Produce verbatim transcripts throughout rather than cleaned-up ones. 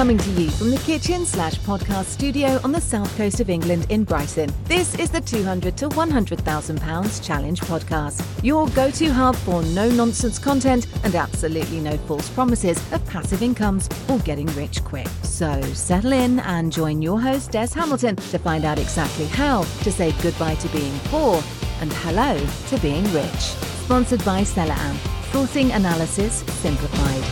Coming to you from the kitchen slash podcast studio on the south coast of England in Brighton, this is the two hundred to one hundred thousand pounds Challenge podcast, your go-to hub for no-nonsense content and absolutely no false promises of passive incomes or getting rich quick. So settle in and join your host Des Hamilton to find out exactly how to say goodbye to being poor and hello to being rich. Sponsored by SellerAmp. Sourcing analysis simplified.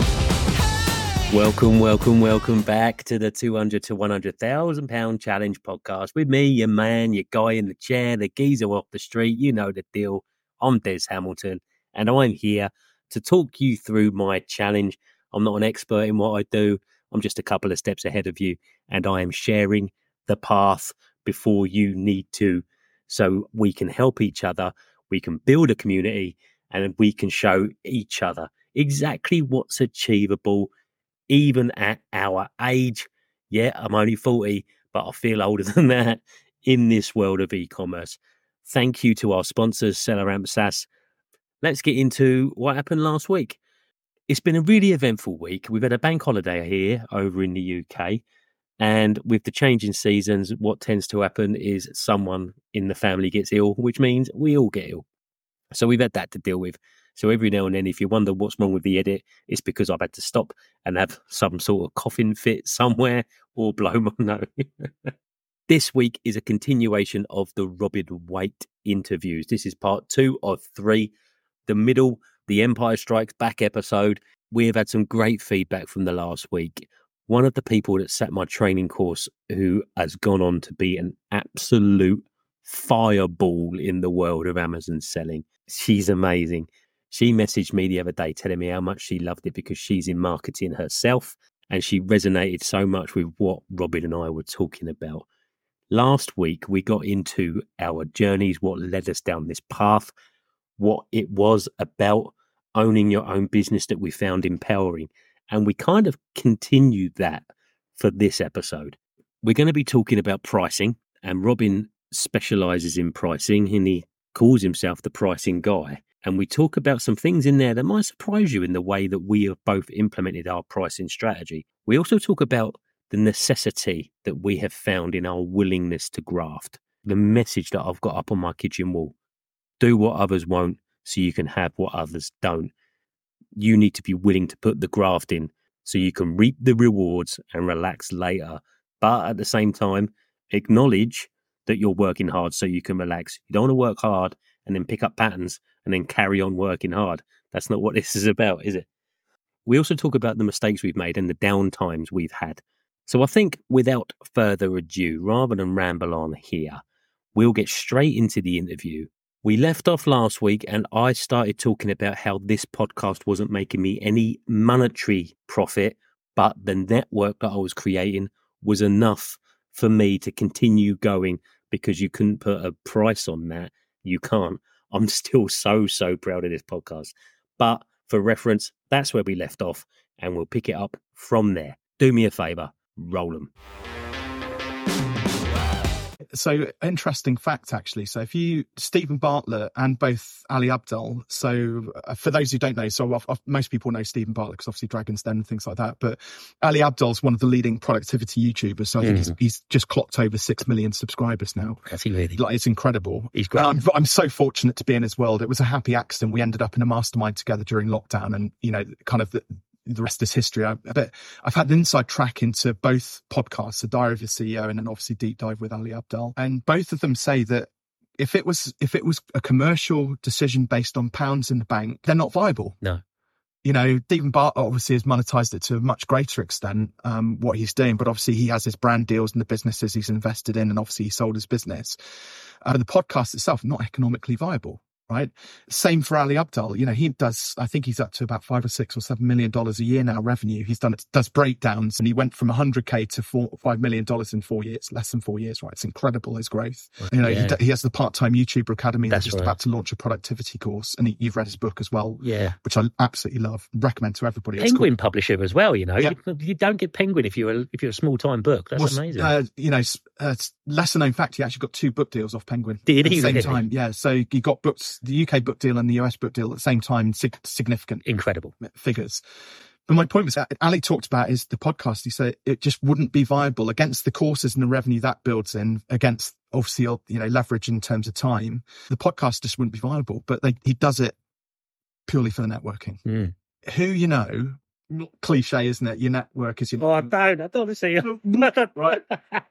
Welcome, welcome, welcome back to the two hundred to one hundred thousand pounds Challenge podcast with me, your man, your guy in the chair, the geezer off the street. You know the deal. I'm Des Hamilton, and I'm here to talk you through my challenge. I'm not an expert in what I do. I'm just a couple of steps ahead of you, and I am sharing the path before you need to, so we can help each other, we can build a community, and we can show each other exactly what's achievable even at our age. Yeah, I'm only forty, but I feel older than that in this world of e-commerce. Thank you to our sponsors, SellerAmp SaaS. Let's get into what happened last week. It's been a really eventful week. We've had a bank holiday here over in the U K. And with the change in seasons, what tends to happen is someone in the family gets ill, which means we all get ill. So we've had that to deal with. So every now and then, if you wonder what's wrong with the edit, it's because I've had to stop and have some sort of coughing fit somewhere or blow my nose. This week is a continuation of the Robin Waite interviews. This is part two of three, the middle, the Empire Strikes Back episode. We have had some great feedback from the last week. One of the people that sat my training course who has gone on to be an absolute fireball in the world of Amazon selling. She's amazing. She messaged me the other day telling me how much she loved it because she's in marketing herself, and she resonated so much with what Robin and I were talking about. Last week, we got into our journeys, what led us down this path, what it was about owning your own business that we found empowering. And we kind of continued that for this episode. We're going to be talking about pricing, and Robin specializes in pricing, and he calls himself the pricing guy. And we talk about some things in there that might surprise you in the way that we have both implemented our pricing strategy. We also talk about the necessity that we have found in our willingness to graft. The message that I've got up on my kitchen wall: do what others won't so you can have what others don't. You need to be willing to put the graft in so you can reap the rewards and relax later. But at the same time, acknowledge that you're working hard so you can relax. You don't want to work hard and then pick up patterns and then carry on working hard. That's not what this is about, is it? We also talk about the mistakes we've made and the down times we've had. So I think without further ado, rather than ramble on here, we'll get straight into the interview. We left off last week and I started talking about how this podcast wasn't making me any monetary profit, but the network that I was creating was enough for me to continue going, because you couldn't put a price on that. You can't. I'm still so, so proud of this podcast. But for reference, that's where we left off, and we'll pick it up from there. Do me a favour, roll them. So, interesting fact, actually. So, if you, Stephen Bartlett and both Ali Abdaal. So, uh, for those who don't know, so I've, I've, most people know Stephen Bartlett because obviously Dragon's Den and things like that. But Ali Abdaal is one of the leading productivity YouTubers. So, I think mm. he's, he's just clocked over six million subscribers now. Has he really? Like, it's incredible. He's great. I'm, I'm so fortunate to be in his world. It was a happy accident. We ended up in a mastermind together during lockdown, and, you know, kind of the, the rest is history. I, but I've had an inside track into both podcasts, The Diary of a C E O and then obviously Deep Dive with Ali Abdaal. And both of them say that if it was if it was a commercial decision based on pounds in the bank, they're not viable. No. You know, Stephen Bartlett obviously has monetized it to a much greater extent, um, what he's doing. But obviously he has his brand deals and the businesses he's invested in, and obviously he sold his business. Uh, the podcast itself, not economically viable. Right. Same for Ali Abdaal. You know, he does, I think he's up to about five or six or seven million dollars a year now revenue. He's done it, does breakdowns, and he went from one hundred K to four, five million dollars in four years, less than four years. Right. It's incredible, his growth. You know, yeah. he, he has the part-time YouTuber Academy. That's just right. About to launch a productivity course. And he, you've read his book as well. Yeah. Which I absolutely love. Recommend to everybody. Penguin publisher as well, you know. Yeah. You, you don't get Penguin if you're a, if you're a small-time book. That's well, amazing. Uh, you know, uh, lesser known fact, he actually got two book deals off Penguin. Did at he? the same really? time. Yeah. So he got books, the U K book deal and the U S book deal at the same time, sig- significant. Incredible. Figures. But my point was that Ali talked about is the podcast. He said it just wouldn't be viable against the courses and the revenue that builds in, against obviously, you know, leverage in terms of time. The podcast just wouldn't be viable, but they, he does it purely for the networking. Mm. Who, you know, cliche, isn't it? Your network is your... Oh, I don't. I don't want to see you. Right.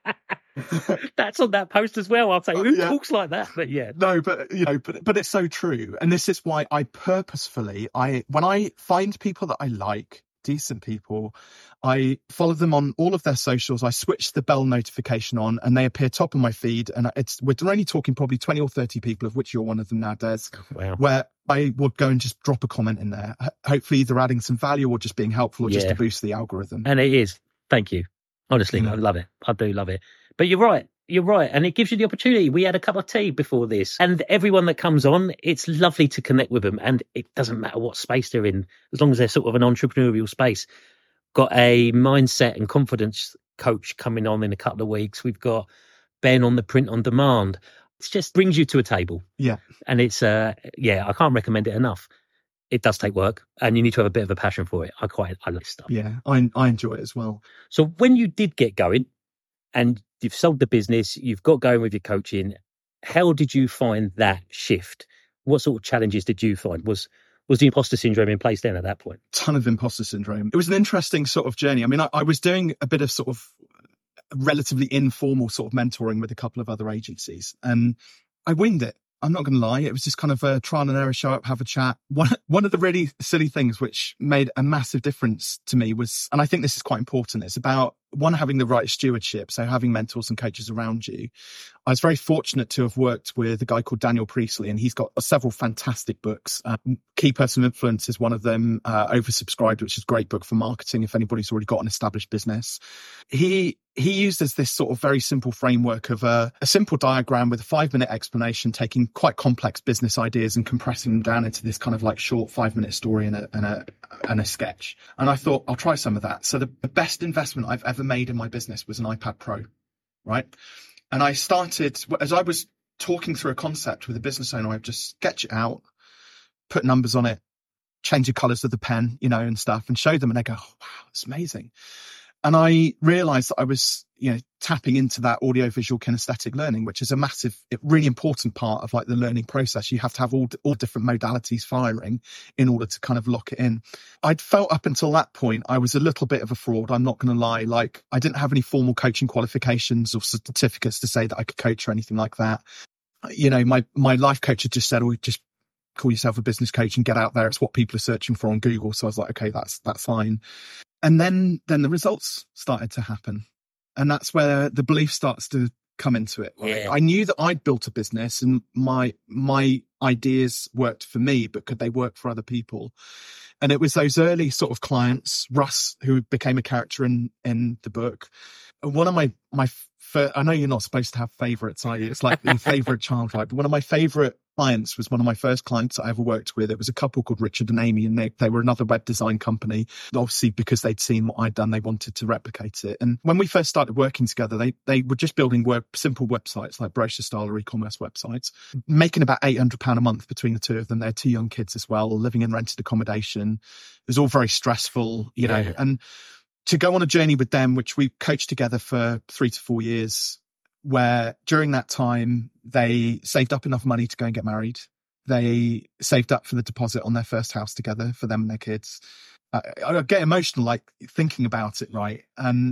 That's on that post as well. I'll say, who yeah. talks like that? But yeah. No, but, you know, but, but it's so true. And this is why I purposefully, I when I find people that I like, decent people, I follow them on all of their socials. I switch the bell notification on and they appear top of my feed. And it's we're only talking probably twenty or thirty people, of which you're one of them now, Des, wow. where I would go and just drop a comment in there, hopefully either adding some value or just being helpful or yeah. just to boost the algorithm. And it is. Thank you. Honestly, yeah. I love it. I do love it. But you're right. You're right. And it gives you the opportunity. We had a cup of tea before this. And everyone that comes on, it's lovely to connect with them. And it doesn't matter what space they're in, as long as they're sort of an entrepreneurial space. Got a mindset and confidence coach coming on in a couple of weeks. We've got Ben on the print on demand. It just brings you to a table. Yeah. And it's, uh, yeah, I can't recommend it enough. It does take work and you need to have a bit of a passion for it. I quite, I love stuff. Yeah, I, I enjoy it as well. So when you did get going and you've sold the business, you've got going with your coaching, how did you find that shift? What sort of challenges did you find? Was was the imposter syndrome in place then at that point? Ton of imposter syndrome. It was an interesting sort of journey. I mean, I, I was doing a bit of sort of relatively informal sort of mentoring with a couple of other agencies and I winged it. I'm not going to lie. It was just kind of a trial and error, show up, have a chat. One, one of the really silly things which made a massive difference to me was, and I think this is quite important, it's about one, having the right stewardship. So having mentors and coaches around you. I was very fortunate to have worked with a guy called Daniel Priestley, and he's got several fantastic books. Uh, Key Personal Influence is one of them, uh, Oversubscribed, which is a great book for marketing if anybody's already got an established business. He he uses this sort of very simple framework of a, a simple diagram with a five minute explanation, taking quite complex business ideas and compressing them down into this kind of like short five minute story and a, and a, and a sketch. And I thought, I'll try some of that. So the, the best investment I've ever made in my business was an iPad Pro, right? And I started, as I was talking through a concept with a business owner, I'd just sketch it out, put numbers on it, change the colors of the pen, you know, and stuff, and show them, and they go, oh, wow, it's amazing. And I realized that I was, you know, tapping into that audiovisual kinesthetic learning, which is a massive, really important part of like the learning process. You have to have all, all different modalities firing in order to kind of lock it in. I'd felt up until that point, I was a little bit of a fraud. I'm not going to lie. Like I didn't have any formal coaching qualifications or certificates to say that I could coach or anything like that. You know, my, my life coach had just said, oh, just call yourself a business coach and get out there. It's what people are searching for on Google. So I was like, okay, that's, that's fine. And then, then the results started to happen. And that's where the belief starts to come into it. Right? Yeah. I knew that I'd built a business and my, my ideas worked for me, but could they work for other people? And it was those early sort of clients, Russ, who became a character in, in the book. One of my, my, fir- I know you're not supposed to have favorites, are you? It's like your favorite child, right? But one of my favorite clients was one of my first clients I ever worked with. It was a couple called Richard and Amy, and they, they were another web design company. Obviously, because they'd seen what I'd done, they wanted to replicate it. And when we first started working together, they they were just building web, simple websites like brochure style or e-commerce websites, making about eight hundred pounds a month between the two of them. They had two young kids as well, living in rented accommodation. It was all very stressful, you know, yeah. and to go on a journey with them, which we coached together for three to four years, where during that time they saved up enough money to go and get married. They saved up for the deposit on their first house together for them and their kids. Uh, I get emotional, like thinking about it, right? And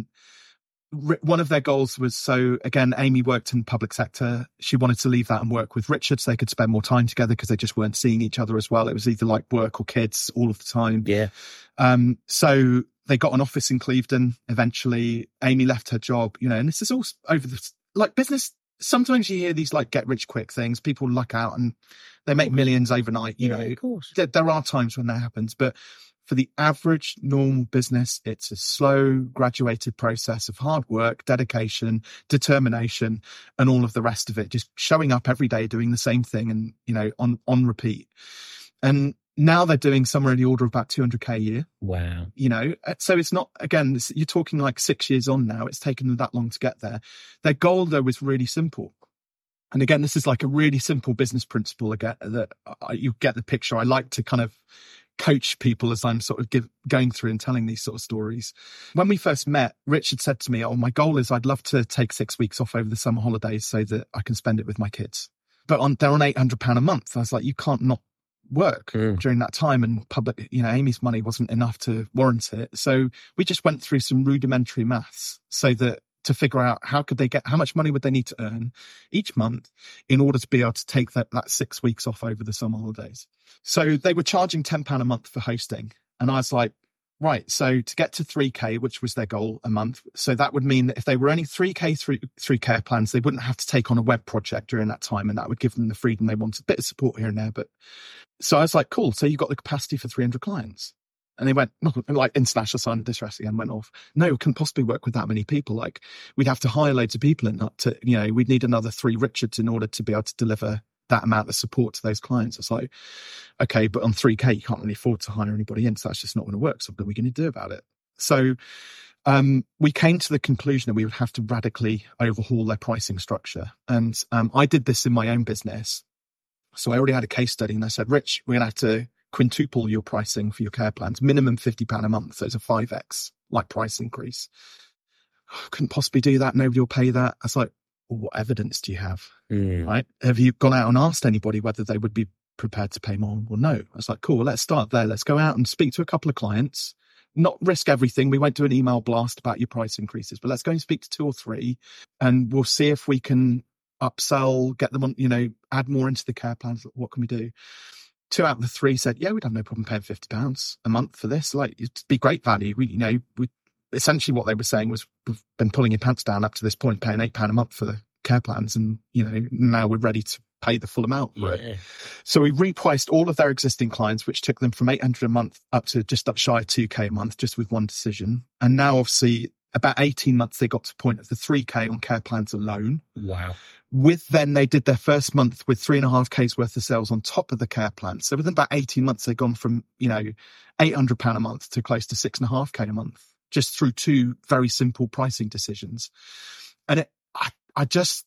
r- one of their goals was, so again, Amy worked in the public sector. She wanted to leave that and work with Richard so they could spend more time together because they just weren't seeing each other as well. It was either like work or kids all of the time. Yeah. Um, so they got an office in Clevedon. Eventually, Amy left her job, you know, and this is all over the, like business. Sometimes you hear these like get rich quick things. People luck out and they make millions overnight, you yeah, know. Of course. There, there are times when that happens, but for the average normal business, it's a slow, graduated process of hard work, dedication, determination, and all of the rest of it. Just showing up every day, doing the same thing, and you know, on on repeat. And now they're doing somewhere in the order of about two hundred K a year. Wow. You know, so it's not, again, it's, you're talking like six years on now. It's taken them that long to get there. Their goal, though, was really simple. And again, this is like a really simple business principle again, that uh, you get the picture. I like to kind of coach people as I'm sort of give, going through and telling these sort of stories. When we first met, Richard said to me, oh, my goal is I'd love to take six weeks off over the summer holidays so that I can spend it with my kids. But on, they're on eight hundred pounds a month. I was like, you can't not work mm. during that time, and public, you know, Amy's money wasn't enough to warrant it. So we just went through some rudimentary maths so that to figure out how could they get, how much money would they need to earn each month in order to be able to take that, that six weeks off over the summer holidays. So they were charging ten pounds a month for hosting. And I was like, right, so to get to three K, which was their goal a month, so that would mean that if they were only three K through three care plans, they wouldn't have to take on a web project during that time, and that would give them the freedom they wanted. A bit of support here and there. But so I was like, cool, so you've got the capacity for three hundred clients. And they went, like, international sign of distress again went off. No, we couldn't possibly work with that many people. Like, we'd have to hire loads of people and not to, you know, we'd need another three Richards in order to be able to deliver that amount of support to those clients. It's like, okay, but on three K, you can't really afford to hire anybody in. So that's just not going to work. So what are we going to do about it? So um, we came to the conclusion that we would have to radically overhaul their pricing structure. And um, I did this in my own business. So I already had a case study and I said, Rich, we're going to have to quintuple your pricing for your care plans, minimum fifty pounds a month. So it's a five X like price increase. Couldn't possibly do that. Nobody will pay that. I was like, well, what evidence do you have? Mm. Right? Have you gone out and asked anybody whether they would be prepared to pay more? Well, no. I was like, cool, well, let's start there. Let's go out and speak to a couple of clients, not risk everything. We won't do an email blast about your price increases, but let's go and speak to two or three and we'll see if we can upsell, get them on, you know, add more into the care plans. What can we do? Two out of the three said, yeah, we'd have no problem paying fifty pounds a month for this. Like, it'd be great value. We, you know, we essentially what they were saying was, we've been pulling your pants down up to this point, paying eight pounds a month for the care plans. And, you know, now we're ready to pay the full amount for yeah. it. So we repriced all of their existing clients, which took them from eight hundred a month up to just up shy of two K a month, just with one decision. And now obviously about eighteen months, they got to the point of the three K on care plans alone. Wow. With then they did their first month with three and a half K's worth of sales on top of the care plan. So within about eighteen months, they've gone from, you know, eight hundred pounds a month to close to six and a half K a month, just through two very simple pricing decisions. And it, I, I just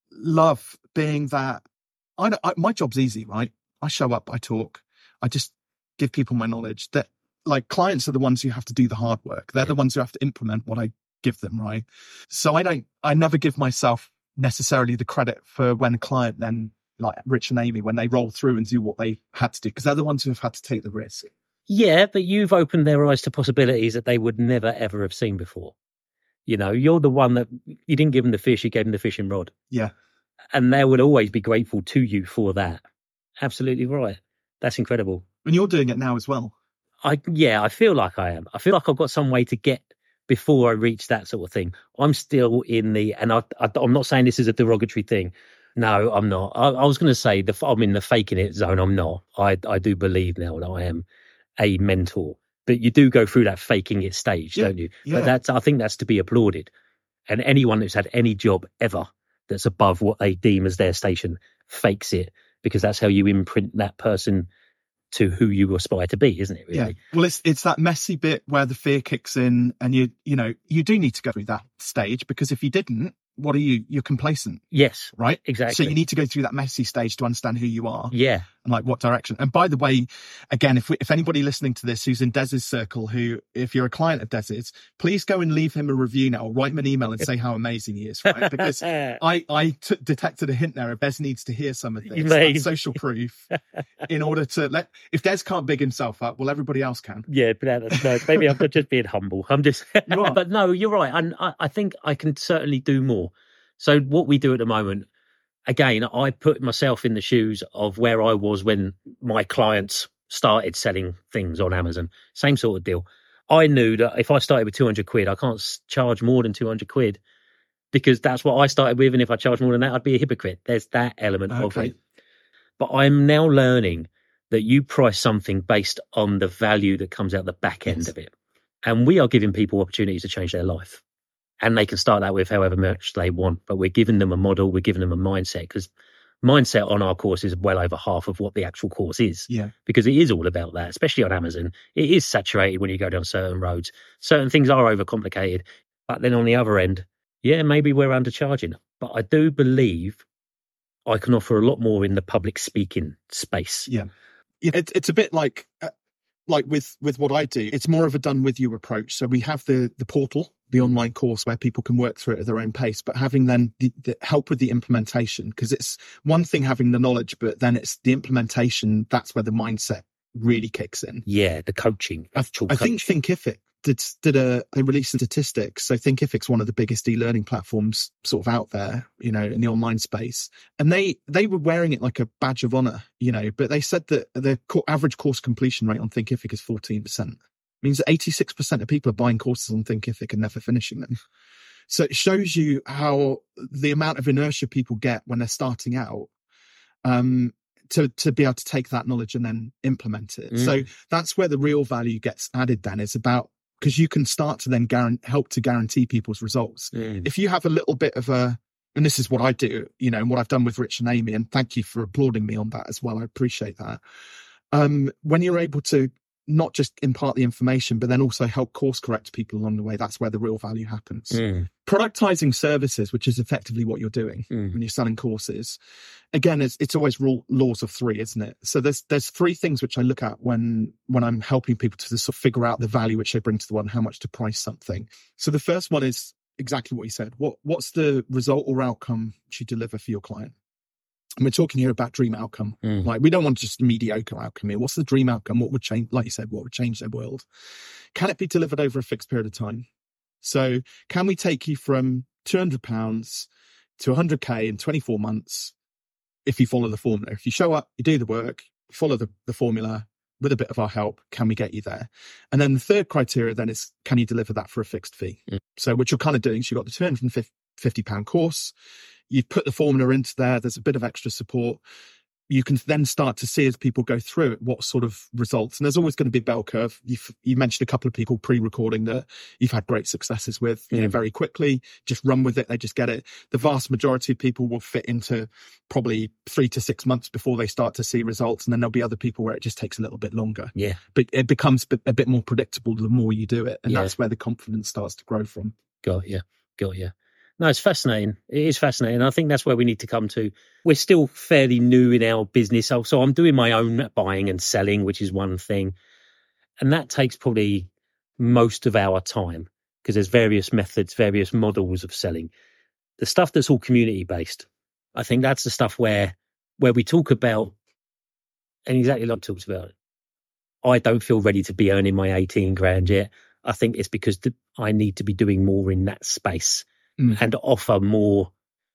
love being that. I, I my job's easy, right? I show up, I talk, I just give people my knowledge. That, like, clients are the ones who have to do the hard work. They're the ones who have to implement what I give them, right? So I don't, I never give myself necessarily the credit for when a client then, like Rich and Amy, when they roll through and do what they had to do, because they're the ones who have had to take the risk. Yeah, but you've opened their eyes to possibilities that they would never, ever have seen before. You know, you're the one that, you didn't give them the fish, you gave them the fishing rod. Yeah. And they would always be grateful to you for that. Absolutely right. That's incredible. And you're doing it now as well. I Yeah, I feel like I am. I feel like I've got some way to get before I reach that sort of thing. I'm still in the, and I, I, I'm not saying this is a derogatory thing. No, I'm not. I, I was going to say the I'm in the faking it zone. I'm not. I, I do believe now that I am a mentor. But you do go through that faking it stage, yeah, don't you? Yeah. But that's, I think that's to be applauded. And anyone who's had any job ever that's above what they deem as their station fakes it, because that's how you imprint that person to who you aspire to be, isn't it? Really? Yeah. Well, it's it's that messy bit where the fear kicks in, and you you know you do need to go through that stage, because if you didn't, what are you? You're complacent. Yes. Right? Exactly. So you need to go through that messy stage to understand who you are. Yeah. And like what direction. And by the way, again, if we, if anybody listening to this who's in Des's circle, who, if you're a client of Des's, please go and leave him a review now, or write him an email and say how amazing he is, right? Because I, I t- detected a hint there. Des needs to hear some of this. That's social proof in order to let, if Des can't big himself up, well, everybody else can. Yeah, but no, maybe I'm just being humble. I'm just, you are. But no, you're right. And I, I think I can certainly do more. So what we do at the moment, again, I put myself in the shoes of where I was when my clients started selling things on Amazon. Same sort of deal. I knew that if I started with two hundred quid, I can't charge more than two hundred quid, because that's what I started with. And if I charge more than that, I'd be a hypocrite. There's that element okay. of it. But I'm now learning that you price something based on the value that comes out the back end yes. of it. And we are giving people opportunities to change their life. And they can start that with however much they want. But we're giving them a model, we're giving them a mindset, because mindset on our course is well over half of what the actual course is. Yeah. Because it is all about that, especially on Amazon. It is saturated when you go down certain roads. Certain things are overcomplicated. But then on the other end, yeah, maybe we're undercharging. But I do believe I can offer a lot more in the public speaking space. Yeah. It, it's a bit like, uh, like with, with what I do, it's more of a done with you approach. So we have the, the portal, the online course where people can work through it at their own pace, but having then the, the help with the implementation, because it's one thing having the knowledge, but then it's the implementation. That's where the mindset really kicks in. Yeah. The coaching. I, I think Thinkific did, did a, they released statistics. So Thinkific's one of the biggest e-learning platforms sort of out there, you know, in the online space. And they, they were wearing it like a badge of honor, you know, but they said that the co- average course completion rate on Thinkific is fourteen percent. It means that eighty-six percent of people are buying courses on Thinkific and never finishing them. So it shows you how the amount of inertia people get when they're starting out, um, to, to be able to take that knowledge and then implement it. Mm. So that's where the real value gets added then, is about, because you can start to then guarantee, help to guarantee people's results. Mm. If you have a little bit of a, and this is what I do, you know, and what I've done with Rich and Amy, and thank you for applauding me on that as well. I appreciate that. Um, when you're able to not just impart the information, but then also help course correct people along the way, that's where the real value happens. Mm. Productizing services, which is effectively what you're doing mm. when you're selling courses. Again, it's, it's always rule, laws of three, isn't it? So there's there's three things which I look at when when I'm helping people to sort of figure out the value which they bring to the one, how much to price something. So the first one is exactly what you said. What What's the result or outcome you deliver for your client? And we're talking here about dream outcome. Mm. Like, we don't want just a mediocre outcome here. What's the dream outcome? What would change, like you said, what would change their world? Can it be delivered over a fixed period of time? So can we take you from two hundred pounds to one hundred K in twenty-four months if you follow the formula? If you show up, you do the work, follow the, the formula with a bit of our help, can we get you there? And then the third criteria then is, can you deliver that for a fixed fee? Mm. So what you're kind of doing is you've got the two hundred fifty pound course, you've put the formula into there, there's a bit of extra support. You can then start to see as people go through it, what sort of results. And there's always going to be a bell curve. You've, you mentioned a couple of people pre-recording that you've had great successes with, you mm. know, very quickly, just run with it. They just get it. The vast majority of people will fit into probably three to six months before they start to see results. And then there'll be other people where it just takes a little bit longer. Yeah. But it becomes a bit more predictable the more you do it. And yeah. that's where the confidence starts to grow from. Got you. Got you. No, it's fascinating. It is fascinating. I think that's where we need to come to. We're still fairly new in our business. So, so I'm doing my own buying and selling, which is one thing. And that takes probably most of our time because there's various methods, various models of selling. The stuff that's all community based, I think that's the stuff where where we talk about, and exactly like talks about it. I don't feel ready to be earning my eighteen grand yet. I think it's because the, I need to be doing more in that space. Mm. And offer more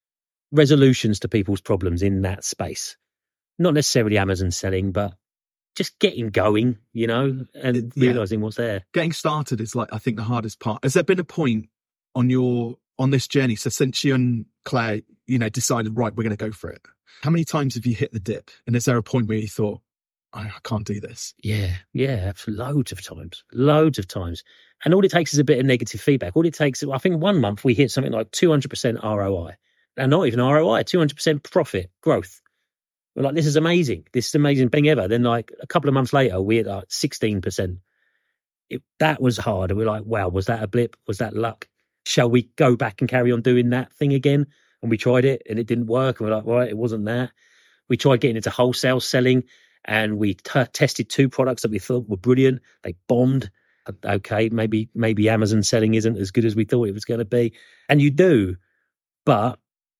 resolutions to people's problems in that space. Not necessarily Amazon selling, but just getting going, you know, and yeah. realising what's there. Getting started is, like, I think, the hardest part. Has there been a point on your on this journey, so since you and Claire, you know, decided, right, we're going to go for it, how many times have you hit the dip? And is there a point where you thought, I, I can't do this? Yeah, yeah, loads of times, loads of times. And all it takes is a bit of negative feedback. All it takes, I think one month we hit something like two hundred percent R O I. And not even R O I, two hundred percent profit growth. We're like, this is amazing. This is the amazing thing ever. Then like a couple of months later, we hit like sixteen percent. It, that was hard. And we're like, wow, was that a blip? Was that luck? Shall we go back and carry on doing that thing again? And we tried it and it didn't work. And we're like, well, it wasn't that. We tried getting into wholesale selling and we t- tested two products that we thought were brilliant. They bombed. Okay, maybe maybe Amazon selling isn't as good as we thought it was going to be. And you do, but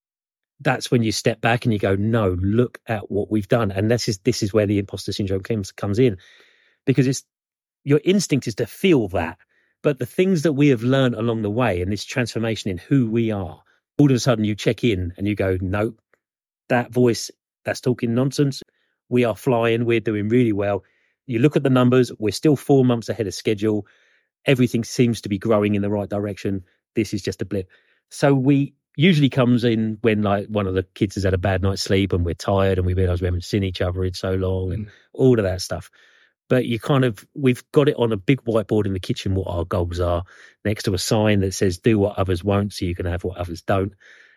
that's when you step back and you go, no, look at what we've done. And this is this is where the imposter syndrome comes, comes in, because it's your instinct is to feel that. But the things that we have learned along the way and this transformation in who we are, all of a sudden you check in and you go, no, that voice, that's talking nonsense. We are flying. We're doing really well. You look at the numbers, we're still four months ahead of schedule. Everything seems to be growing in the right direction. This is just a blip. So we usually comes in when like one of the kids has had a bad night's sleep and we're tired and we realise we haven't seen each other in so long and mm. all of that stuff. But you kind of, we've got it on a big whiteboard in the kitchen what our goals are, next to a sign that says do what others won't so you can have what others don't.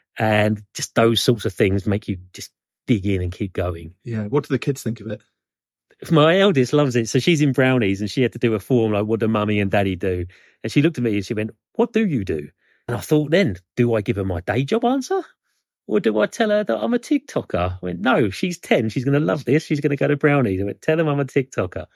And just those sorts of things make you just dig in and keep going. Yeah. What do the kids think of it? My eldest loves it. So she's in Brownies and she had to do a form like, what do mummy and daddy do? And she looked at me and she went, what do you do? And I thought then, do I give her my day job answer? Or do I tell her that I'm a TikToker? I went, no, she's ten. She's going to love this. She's going to go to Brownies. I went, tell them I'm a TikToker.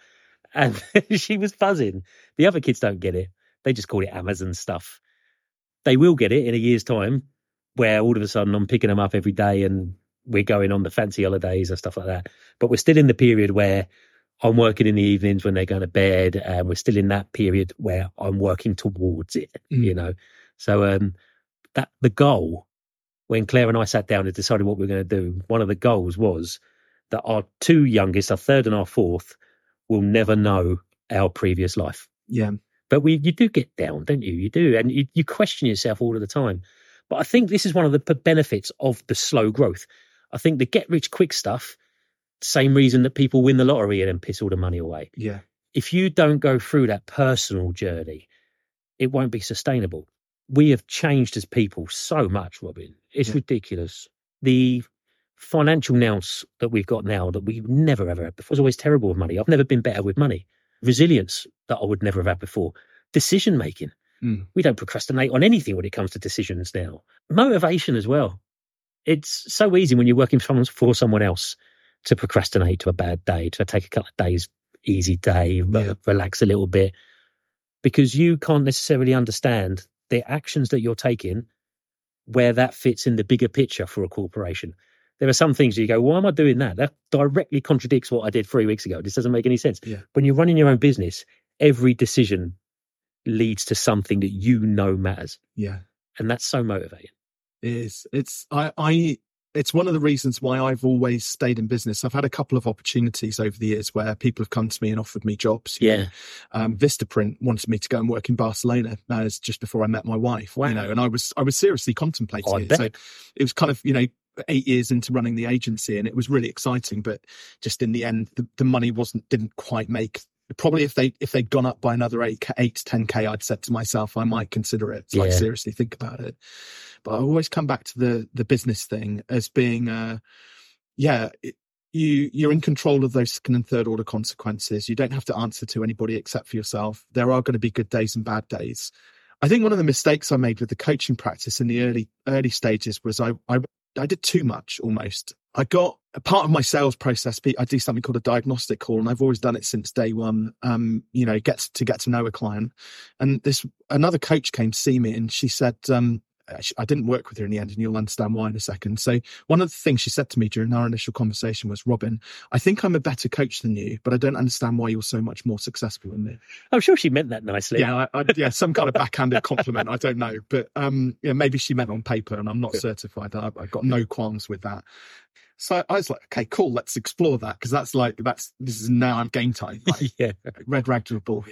And she was buzzing. The other kids don't get it. They just call it Amazon stuff. They will get it in a year's time, where all of a sudden I'm picking them up every day and we're going on the fancy holidays and stuff like that. But we're still in the period where I'm working in the evenings when they're going to bed, and we're still in that period where I'm working towards it, mm. you know. So um, that the goal, when Claire and I sat down and decided what we were going to do, one of the goals was that our two youngest, our third and our fourth, will never know our previous life. Yeah. But we, you do get down, don't you? You do. And you, you question yourself all of the time. But I think this is one of the benefits of the slow growth. I think the get rich quick stuff, same reason that people win the lottery and then piss all the money away. Yeah. If you don't go through that personal journey, it won't be sustainable. We have changed as people so much, Robin. It's yeah. ridiculous. The financial nous that we've got now that we've never ever had before. I was always terrible with money. I've never been better with money. Resilience that I would never have had before. Decision making. Mm. We don't procrastinate on anything when it comes to decisions now. Motivation as well. It's so easy when you're working for someone else to procrastinate to a bad day, to take a couple of days, easy day, yeah. relax a little bit, because you can't necessarily understand the actions that you're taking, where that fits in the bigger picture for a corporation. There are some things you go, why am I doing that? That directly contradicts what I did three weeks ago. This doesn't make any sense. Yeah. When you're running your own business, every decision leads to something that you know matters. Yeah. And that's so motivating. It is. It's, I, I, it's one of the reasons why I've always stayed in business. I've had a couple of opportunities over the years where people have come to me and offered me jobs. Yeah. Know. Um, Vistaprint wanted me to go and work in Barcelona as just before I met my wife. Wow. You know, and I was, I was seriously contemplating oh, it. So it was kind of, you know, eight years into running the agency, and it was really exciting, but just in the end, the, the money wasn't, didn't quite make. Probably if they if they'd gone up by another eight eight to ten k, I'd said to myself I might consider it. So yeah. Like seriously think about it. But I always come back to the the business thing as being, uh, yeah, it, you you're in control of those second and third order consequences. You don't have to answer to anybody except for yourself. There are going to be good days and bad days. I think one of the mistakes I made with the coaching practice in the early early stages was I I, I did too much almost. I got a part of my sales process. I do something called a diagnostic call, and I've always done it since day one. Um, you know, gets to get to know a client. And this another coach came to see me, and she said, um, I didn't work with her in the end, and you'll understand why in a second. So one of the things she said to me during our initial conversation was, Robin, I think I'm a better coach than you, but I don't understand why you're so much more successful than me. I'm sure she meant that nicely. Yeah, I, I, yeah, some kind of backhanded compliment. I don't know, but um, yeah, maybe she meant on paper, and I'm not certified. I, I've got no qualms with that. So I was like, okay, cool, let's explore that, because that's like, that's, this is now I'm game time. Like, yeah. Red rag to the bull.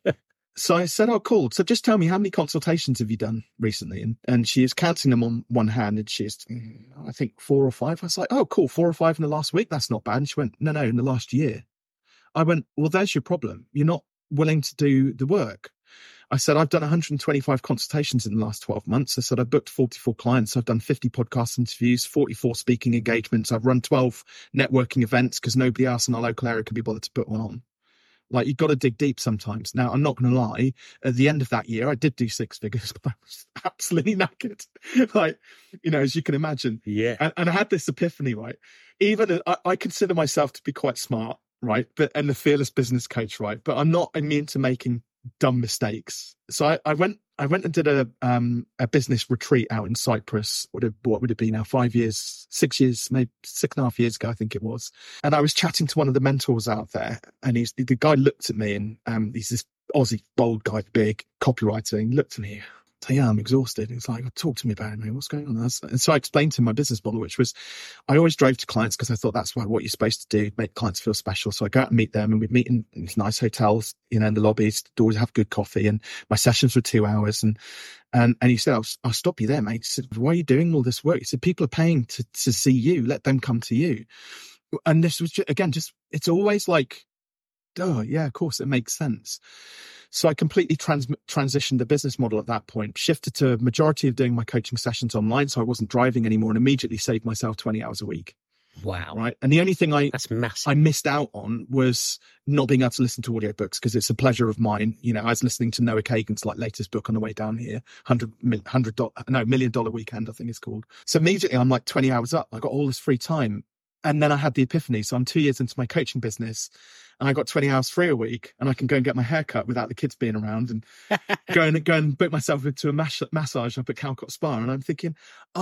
So I said, oh, cool. So just tell me, how many consultations have you done recently? And and she is counting them on one hand, and she's, I think, four or five. I was like, oh, cool, four or five in the last week. That's not bad. And she went, no, no, in the last year. I went, well, there's your problem. You're not willing to do the work. I said, I've done one hundred twenty-five consultations in the last twelve months. I said, I've booked forty-four clients. I've done fifty podcast interviews, forty-four speaking engagements. I've run twelve networking events because nobody else in our local area could be bothered to put one on. Like, you've got to dig deep sometimes. Now, I'm not going to lie. At the end of that year, I did do six figures, but I was absolutely knackered. Like, you know, as you can imagine. Yeah. And, and I had this epiphany, right? Even I, I consider myself to be quite smart, right? But and the fearless business coach, right? But I'm not immune to making dumb mistakes. So I, I went, I went and did a um a business retreat out in Cyprus. What would, what would it be now? Five years, six years, maybe six and a half years ago, I think it was. And I was chatting to one of the mentors out there, and he's the guy looked at me, and um he's this Aussie bold guy, big copywriter. And he looked at me. So yeah, I'm exhausted. He's like, talk to me about it, mate. What's going on? And so I explained to him my business model, which was, I always drove to clients because I thought that's what, what you're supposed to do, make clients feel special. So I go out and meet them, and we'd meet in, in nice hotels, you know, in the lobbies, always have good coffee. And my sessions were two hours. And, and, and he said, I'll, I'll stop you there, mate. He said, why are you doing all this work? He said, people are paying to, to see you. Let them come to you. And this was, just, again, just, it's always like, oh yeah, of course it makes sense. So I completely trans- transitioned the business model at that point, shifted to a majority of doing my coaching sessions online. So I wasn't driving anymore, and immediately saved myself twenty hours a week. Wow. Right. And the only thing I, That's massive. I missed out on was not being able to listen to audiobooks, because it's a pleasure of mine. You know, I was listening to Noah Kagan's like latest book on the way down here, hundred, hundred, no, million dollar weekend, I think it's called. So immediately I'm like twenty hours up. I got all this free time. and then I had the epiphany. So I'm two years into my coaching business and I got twenty hours free a week and I can go and get my hair cut without the kids being around and go and go and book myself into a mas- massage up at Calcott Spa. And I'm thinking,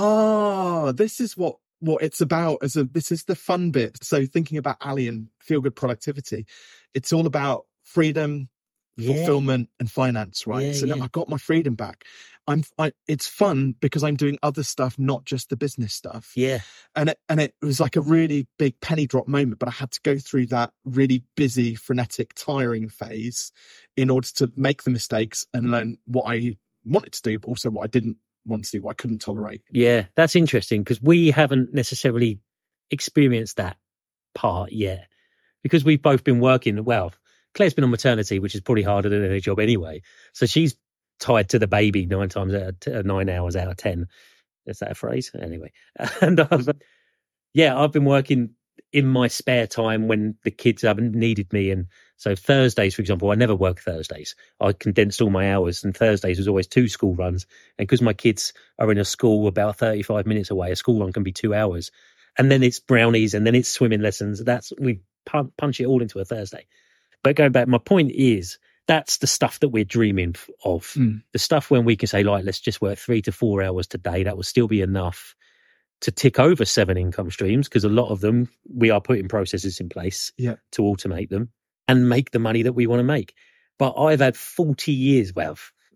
oh, this is what, what it's about as a, this is the fun bit. So thinking about Ali and Feel Good Productivity, it's all about freedom, yeah. fulfillment and finance, right? Yeah, so yeah. now I got my freedom back. I'm, I, it's fun because I'm doing other stuff, not just the business stuff. Yeah. And it, and it was like a really big penny drop moment, but I had to go through that really busy, frenetic, tiring phase in order to make the mistakes and learn what I wanted to do, but also what I didn't want to do, what I couldn't tolerate. Yeah, that's interesting because we haven't necessarily experienced that part yet because we've both been working. Well, Claire's been on maternity, which is probably harder than any job anyway. So she's tied to the baby nine times out of nine hours out of ten. Is that a phrase? Anyway, and I've, yeah, I've been working in my spare time when the kids haven't needed me. And so Thursdays, for example, I never work Thursdays. I condensed all my hours, and Thursdays was always two school runs. And because my kids are in a school about thirty-five minutes away, a school run can be two hours. And then it's brownies, and then it's swimming lessons. That's we punch, punch it all into a Thursday. But going back, my point is, that's the stuff that we're dreaming of. Mm. The stuff when we can say, like, let's just work three to four hours today. That will still be enough to tick over seven income streams, because a lot of them, we are putting processes in place yeah. to automate them and make the money that we want to make. But I've had forty years, well,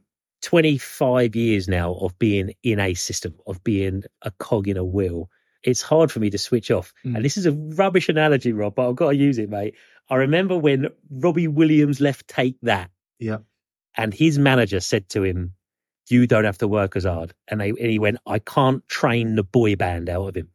twenty-five years now of being in a system, of being a cog in a wheel. It's hard for me to switch off. Mm. And this is a rubbish analogy, Rob, but I've got to use it, mate. I remember when Robbie Williams left Take That. Yeah. And his manager said to him, you don't have to work as hard. And, they, and he went, I can't train the boy band out of him.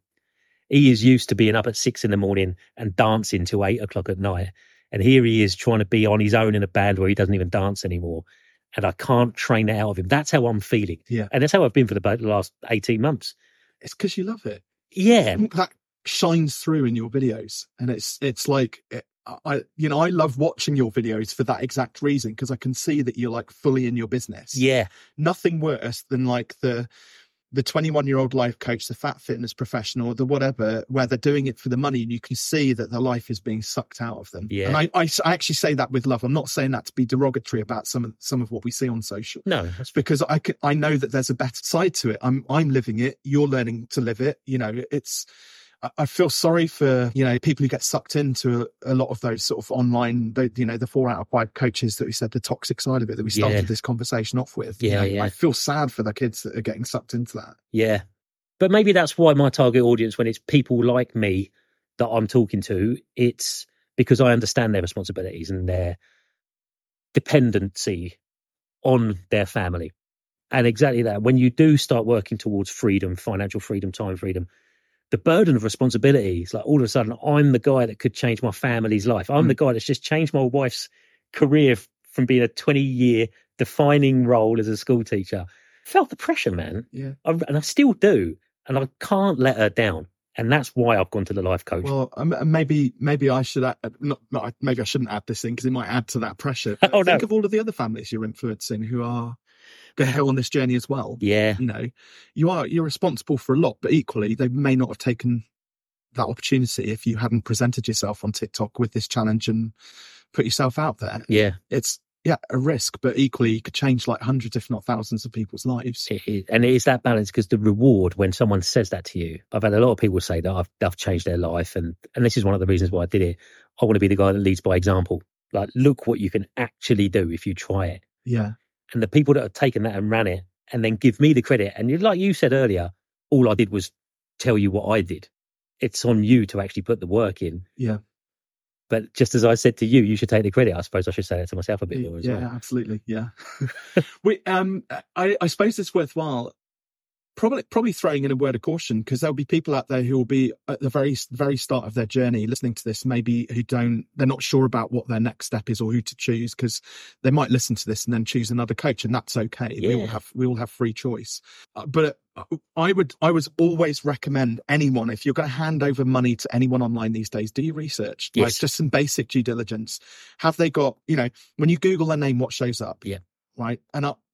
He is used to being up at six in the morning and dancing till eight o'clock at night. And here he is trying to be on his own in a band where he doesn't even dance anymore. And I can't train that out of him. That's how I'm feeling. Yeah. And that's how I've been for the last eighteen months. It's because you love it. Yeah. That shines through in your videos. And it's, it's like, I, you know, I love watching your videos for that exact reason, because I can see that you're like fully in your business. Yeah. Nothing worse than like the, the twenty-one year old life coach, the fat fitness professional, the whatever, where they're doing it for the money and you can see that their life is being sucked out of them. Yeah. And I, I, I actually say that with love. I'm not saying that to be derogatory about some of, some of what we see on social. No, that's because I can, I know that there's a better side to it. I'm, I'm living it. You're learning to live it. You know, it's, I feel sorry for, you know, people who get sucked into a, a lot of those sort of online, the, you know, the four out of five coaches that we said, the toxic side of it that we started yeah. this conversation off with. Yeah, you know, yeah. I feel sad for the kids that are getting sucked into that. Yeah. But maybe that's why my target audience, when it's people like me that I'm talking to, it's because I understand their responsibilities and their dependency on their family. And exactly that. When you do start working towards freedom, financial freedom, time freedom, the burden of responsibility is like all of a sudden I'm the guy that could change my family's life. I'm mm. the guy that's just changed my wife's career from being a twenty year defining role as a school teacher. I felt the pressure, man. Yeah. I, and I still do. And I can't let her down. And that's why I've gone to the life coach. Well, um, maybe maybe I should add, not, not maybe I shouldn't add this in because it might add to that pressure. But oh, think no. of all of the other families you're influencing who are going to go on this journey as well. Yeah. You know, you are, you're responsible for a lot, but equally they may not have taken that opportunity if you hadn't presented yourself on TikTok with this challenge and put yourself out there. Yeah. It's, yeah, a risk, but equally you could change like hundreds, if not thousands of people's lives. It is, and it is that balance, because the reward when someone says that to you, I've had a lot of people say that I've, I've changed their life. And, and this is one of the reasons why I did it. I want to be the guy that leads by example. Like, look what you can actually do if you try it. Yeah. And the people that have taken that and ran it and then give me the credit. And you, like you said earlier, all I did was tell you what I did. It's on you to actually put the work in. Yeah. But just as I said to you, you should take the credit. I suppose I should say that to myself a bit more as yeah, well. Yeah, absolutely. Yeah. we, um, I, I suppose it's worthwhile probably probably throwing in a word of caution, because there'll be people out there who will be at the very very start of their journey listening to this, maybe who don't, they're not sure about what their next step is or who to choose, because they might listen to this and then choose another coach, and that's okay. Yeah. We all have we all have free choice. Uh, but I would I would always recommend anyone, if you're going to hand over money to anyone online these days, do your research. Yes. Like just some basic due diligence. Have they got, you know, when you Google their name, what shows up? Yeah. Right. And I,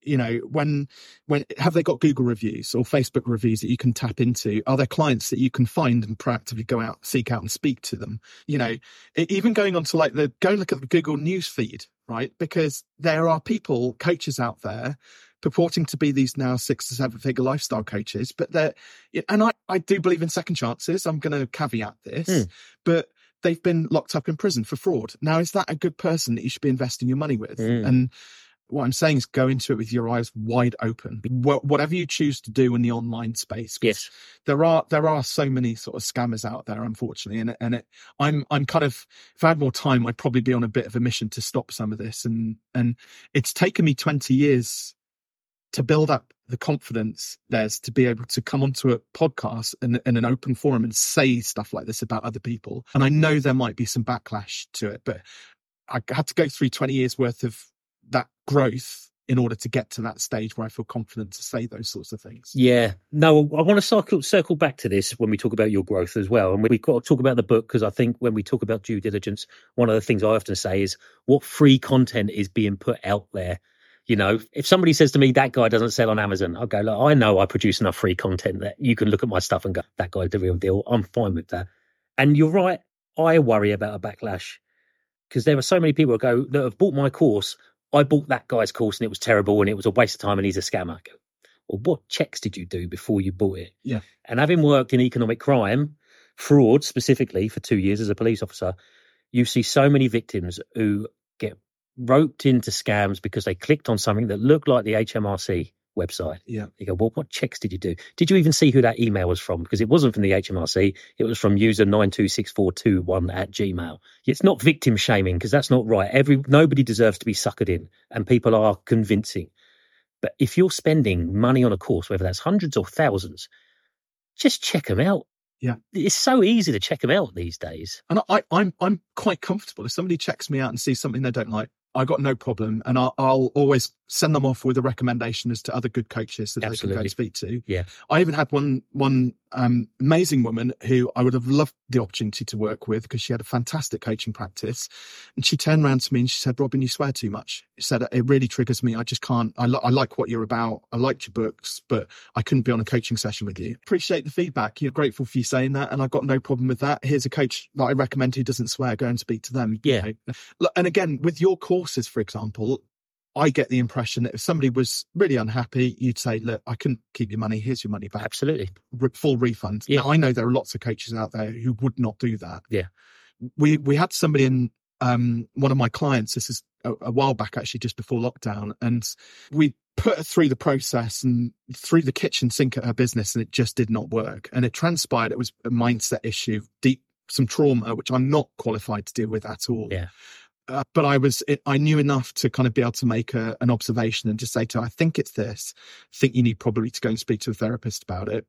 You know, when, when have they got Google reviews or Facebook reviews that you can tap into? Are there clients that you can find and proactively go out, seek out and speak to them? You know, even going on to like the, go look at the Google news feed, right? Because there are people, coaches out there purporting to be these now six to seven figure lifestyle coaches, but they're, and I, I do believe in second chances. I'm going to caveat this, mm. but they've been locked up in prison for fraud. Now, is that a good person that you should be investing your money with? Mm. And what I'm saying is go into it with your eyes wide open. Whatever you choose to do in the online space. Yes. There are there are so many sort of scammers out there, unfortunately. And and it, I'm I'm kind of, if I had more time, I'd probably be on a bit of a mission to stop some of this. And and it's taken me twenty years to build up the confidence there's to be able to come onto a podcast and in an open forum and say stuff like this about other people. And I know there might be some backlash to it, but I had to go through twenty years worth of that growth in order to get to that stage where I feel confident to say those sorts of things. Yeah. No, I want to circle, circle back to this when we talk about your growth as well. And we've got to talk about the book, because I think when we talk about due diligence, one of the things I often say is what free content is being put out there. You know, if somebody says to me, that guy doesn't sell on Amazon, I'll go, look, I know I produce enough free content that you can look at my stuff and go, that guy's the real deal. I'm fine with that. And you're right. I worry about a backlash, because there are so many people who go that have bought my course. I bought that guy's course and it was terrible and it was a waste of time and he's a scammer. I go, well, what checks did you do before you bought it? Yeah. And having worked in economic crime, fraud specifically for two years as a police officer, you see so many victims who get roped into scams because they clicked on something that looked like the H M R C website. Yeah. You go, well, what checks did you do? Did you even see who that email was from? Because it wasn't from the H M R C. It was from user nine two six four two one at Gmail. It's not victim shaming, because that's not right. Every nobody deserves to be suckered in, and people are convincing. But if you're spending money on a course, whether that's hundreds or thousands, just check them out. Yeah. It's so easy to check them out these days. And I, I'm I'm quite comfortable. If somebody checks me out and sees something they don't like, I got no problem, and I'll, I'll always send them off with a recommendation as to other good coaches that Absolutely. They can go and speak to. Yeah, I even had one one um, amazing woman who I would have loved the opportunity to work with, because she had a fantastic coaching practice, and she turned around to me and she said, "Robin, you swear too much." She said, "It really triggers me. I just can't. I, li- I like what you're about. I liked your books, but I couldn't be on a coaching session with you." Appreciate the feedback. You're grateful for you saying that, and I've got no problem with that. Here's a coach that I recommend who doesn't swear. Go and speak to them. Yeah, you know? And again, with your courses, for example, I get the impression that if somebody was really unhappy, you'd say, look, I couldn't keep your money. Here's your money back. Absolutely. Re- full refund. Yeah. Now, I know there are lots of coaches out there who would not do that. Yeah. We we had somebody in, um, one of my clients, this is a, a while back, actually, just before lockdown, and we put her through the process and through the kitchen sink at her business, and it just did not work. And it transpired it was a mindset issue, deep, some trauma, which I'm not qualified to deal with at all. Yeah. Uh, but I was, it, I knew enough to kind of be able to make a, an observation and just say to her, I think it's this. I think you need probably to go and speak to a therapist about it.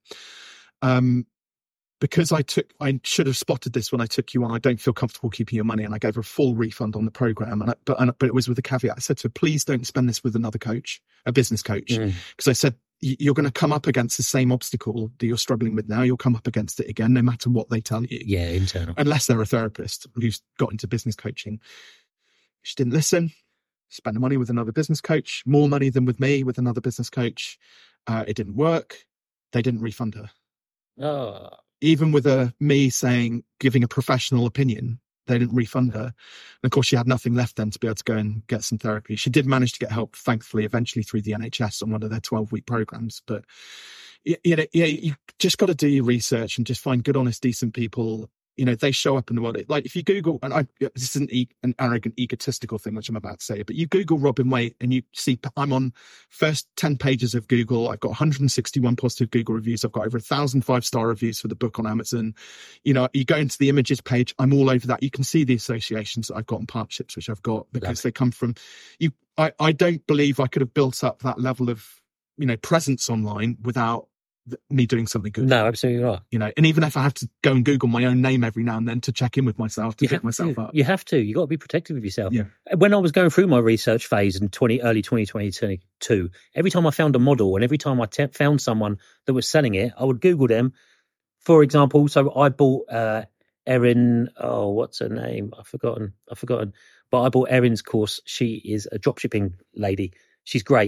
Um, because I took, I should have spotted this when I took you on. I don't feel comfortable keeping your money, and I gave her a full refund on the program. And I, but, and, but it was with a caveat. I said to her, please don't spend this with another coach, a business coach, because mm. I said, you're going to come up against the same obstacle that you're struggling with now. You'll come up against it again, no matter what they tell you. Yeah, internal. Unless they're a therapist who's got into business coaching. She didn't listen, spent the money with another business coach, more money than with me with another business coach. Uh, it didn't work. They didn't refund her. Oh. Even with a, me saying, giving a professional opinion, they didn't refund her. And of course, she had nothing left then to be able to go and get some therapy. She did manage to get help, thankfully, eventually through the N H S on one of their twelve-week programs. But you, you know, you, you just got to do your research and just find good, honest, decent people. You know, they show up in the world. Like if you Google, and I, this isn't e- an arrogant, egotistical thing, which I'm about to say, but you Google Robin Waite and you see I'm on first ten pages of Google. I've got one hundred sixty-one positive Google reviews. I've got over a thousand five-star reviews for the book on Amazon. You know, you go into the images page, I'm all over that. You can see the associations that I've got and partnerships, which I've got, because they come from you. I, I don't believe I could have built up that level of, you know, presence online without me doing something good. No, absolutely right. You know, and even if I have to go and Google my own name every now and then to check in with myself, to you pick myself to. up. You have to. You got to be protective of yourself. Yeah. When I was going through my research phase in twenty early twenty twenty-two, every time I found a model and every time I te- found someone that was selling it, I would Google them. For example, so I bought uh, Erin. Oh, what's her name? I've forgotten. I've forgotten. But I bought Erin's course. She is a dropshipping lady. She's great.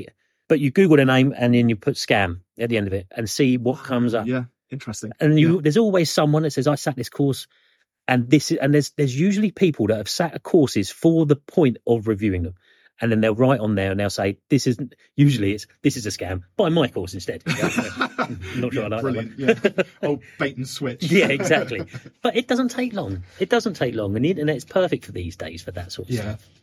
But you Google the name and then you put scam at the end of it and see what comes up. Yeah, interesting. And you, yeah. there's always someone that says, I sat this course, and this is, and there's there's usually people that have sat courses for the point of reviewing them. And then they'll write on there and they'll say, this isn't, usually it's, this is a scam. Buy my course instead. I'm not sure yeah, I like brilliant. that one. Yeah. Oh, bait and switch. Yeah, exactly. But it doesn't take long. It doesn't take long. And the internet's perfect for these days for that sort of Yeah. stuff.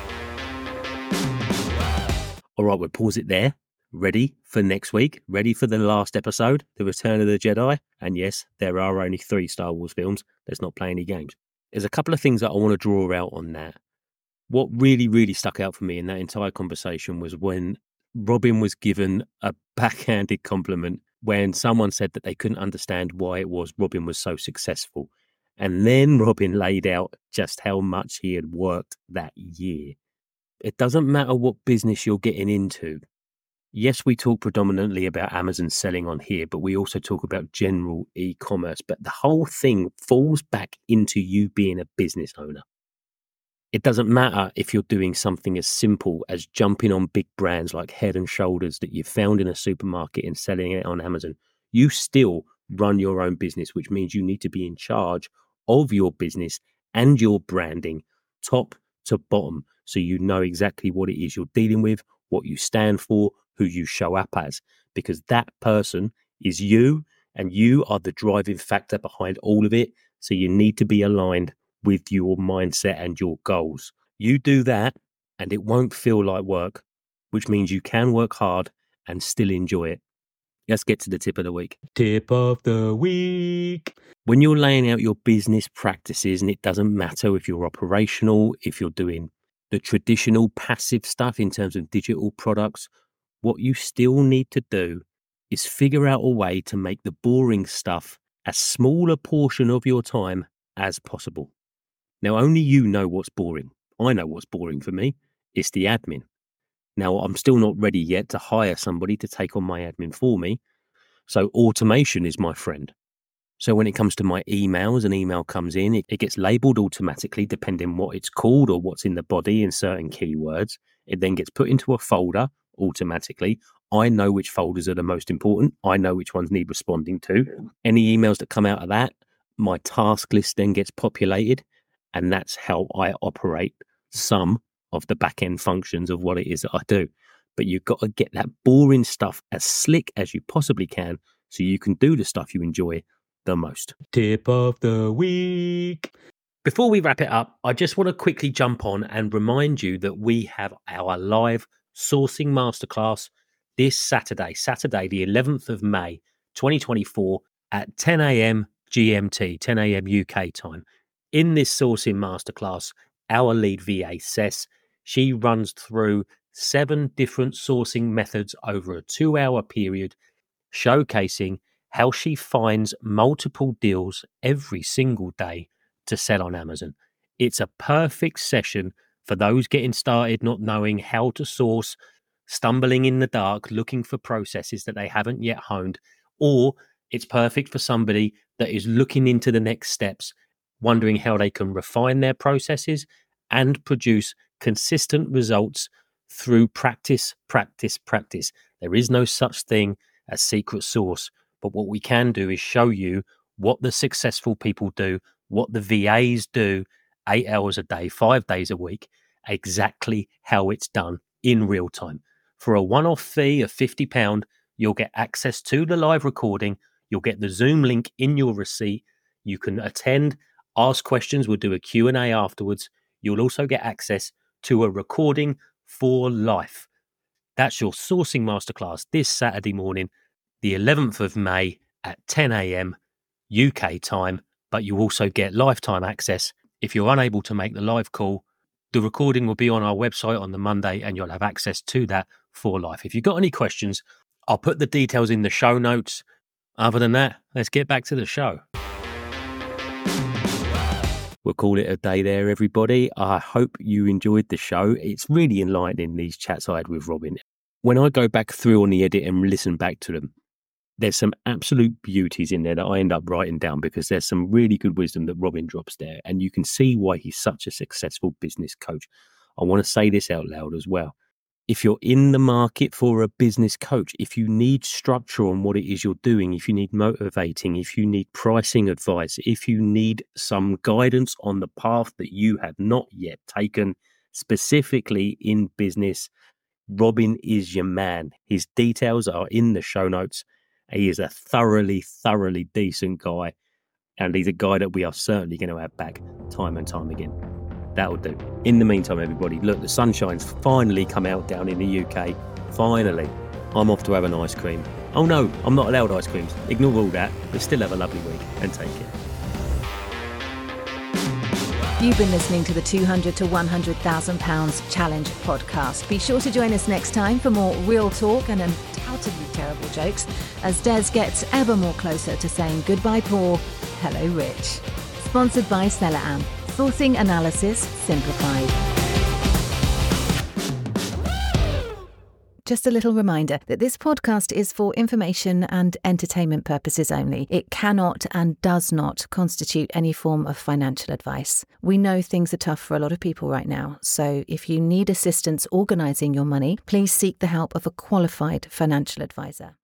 All right, we'll pause it there. Ready for next week? Ready for the last episode, The Return of the Jedi? And yes, there are only three Star Wars films. Let's not play any games. There's a couple of things that I want to draw out on that. What really, really stuck out for me in that entire conversation was when Robin was given a backhanded compliment when someone said that they couldn't understand why it was Robin was so successful. And then Robin laid out just how much he had worked that year. It doesn't matter what business you're getting into. Yes, we talk predominantly about Amazon selling on here, but we also talk about general e-commerce. But the whole thing falls back into you being a business owner. It doesn't matter if you're doing something as simple as jumping on big brands like Head and Shoulders that you found in a supermarket and selling it on Amazon. You still run your own business, which means you need to be in charge of your business and your branding top to bottom, so you know exactly what it is you're dealing with, what you stand for, who you show up as, because that person is you and you are the driving factor behind all of it. So you need to be aligned with your mindset and your goals. You do that and it won't feel like work, which means you can work hard and still enjoy it. Let's get to the tip of the week. Tip of the week. When you're laying out your business practices, and it doesn't matter if you're operational, if you're doing the traditional passive stuff in terms of digital products, what you still need to do is figure out a way to make the boring stuff as small a portion of your time as possible. Now, only you know what's boring. I know what's boring for me. It's the admin. Now, I'm still not ready yet to hire somebody to take on my admin for me. So automation is my friend. So when it comes to my emails, an email comes in, it, it gets labeled automatically depending on what it's called or what's in the body in certain keywords. It then gets put into a folder automatically. I know which folders are the most important. I know which ones need responding to. Any emails that come out of that, my task list then gets populated. And that's how I operate some of the back-end functions of what it is that I do. But you've got to get that boring stuff as slick as you possibly can so you can do the stuff you enjoy the most. Tip of the week. Before we wrap it up, I just want to quickly jump on and remind you that we have our live sourcing masterclass this Saturday, Saturday, the eleventh of May, twenty twenty-four at ten a.m. G M T, ten a.m. U K time. In this sourcing masterclass, our lead V A, Cess, she runs through seven different sourcing methods over a two-hour period, showcasing how she finds multiple deals every single day to sell on Amazon. It's a perfect session for those getting started, not knowing how to source, stumbling in the dark, looking for processes that they haven't yet honed, or it's perfect for somebody that is looking into the next steps, wondering how they can refine their processes and produce consistent results through practice, practice, practice. There is no such thing as secret sauce, but what we can do is show you what the successful people do, what the V As do, eight hours a day, five days a week, exactly how it's done in real time. For a one-off fee of fifty pounds, you'll get access to the live recording. You'll get the Zoom link in your receipt. You can attend, ask questions. We'll do a Q and A afterwards. You'll also get access to a recording for life. That's your sourcing masterclass this Saturday morning, the eleventh of May at ten a.m. U K time. But you also get lifetime access. If you're unable to make the live call, the recording will be on our website on the Monday and you'll have access to that for life. If you've got any questions, I'll put the details in the show notes. Other than that, let's get back to the show. We'll call it a day there, everybody. I hope you enjoyed the show. It's really enlightening, these chats I had with Robin. When I go back through on the edit and listen back to them, there's some absolute beauties in there that I end up writing down because there's some really good wisdom that Robin drops there. And you can see why he's such a successful business coach. I want to say this out loud as well. If you're in the market for a business coach, if you need structure on what it is you're doing, if you need motivating, if you need pricing advice, if you need some guidance on the path that you have not yet taken, specifically in business, Robin is your man. His details are in the show notes. He is a thoroughly, thoroughly decent guy. And he's a guy that we are certainly going to have back time and time again. That'll do. In the meantime, everybody, look, the sunshine's finally come out down in the U K. Finally. I'm off to have an ice cream. Oh no, I'm not allowed ice creams. Ignore all that, but still have a lovely week and take care. You've been listening to the two hundred to one hundred thousand pounds Challenge podcast. Be sure to join us next time for more real talk and undoubtedly terrible jokes as Des gets ever more closer to saying goodbye Paul, hello Rich. Sponsored by Cellaam. Sourcing analysis simplified. Just a little reminder that this podcast is for information and entertainment purposes only. It cannot and does not constitute any form of financial advice. We know things are tough for a lot of people right now, so if you need assistance organising your money, please seek the help of a qualified financial advisor.